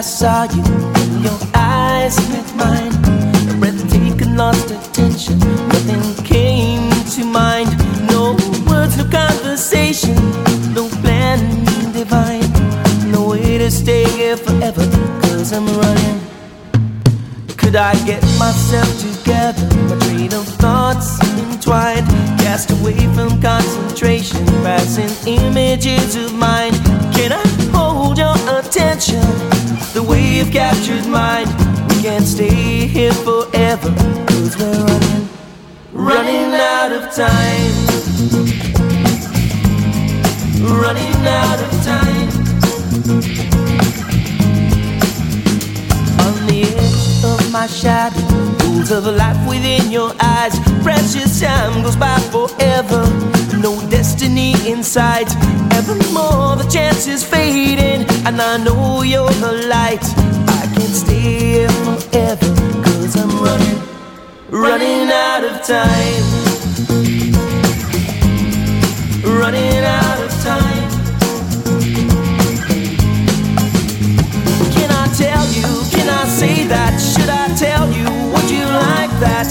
saw you in your eyes met mine. A breathtaking, lost attention. Nothing came to mind. No words, no conversation. No plan divine. No way to stay here forever, 'cause I'm running. Could I get myself together? My train of thoughts entwined, cast away from concentration, passing images of mine. Can I hold your attention the way you've captured mine? We can't stay here forever, 'cause we're running out of time. Running out of time. On the edge of my shadow, pools of life within your eyes. Precious time goes by forever. No destiny in sight. Evermore the chance is fading, and I know you're the light. I can't stay here forever, 'cause I'm running out of time. Running out of time. Can I tell you? Can I say that? Should I tell you? Would you like that?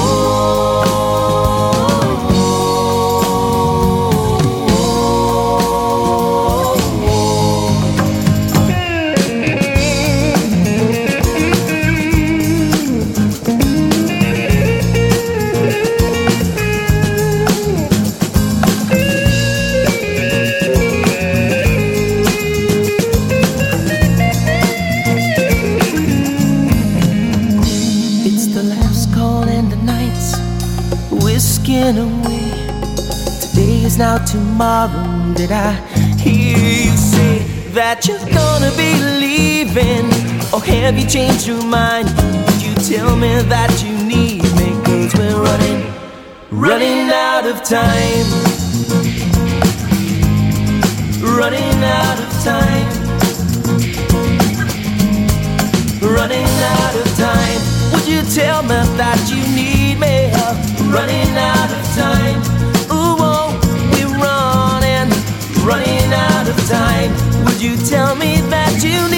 Away. Today is now tomorrow. Did I hear you say that you're gonna be leaving? Or have you changed your mind? Did you tell me that you need me? 'Cause we're running out of time. Running out of time. Running out of time. Would you tell me that you need me? Running out of time. Ooh, oh, we're running out of time. Would you tell me that you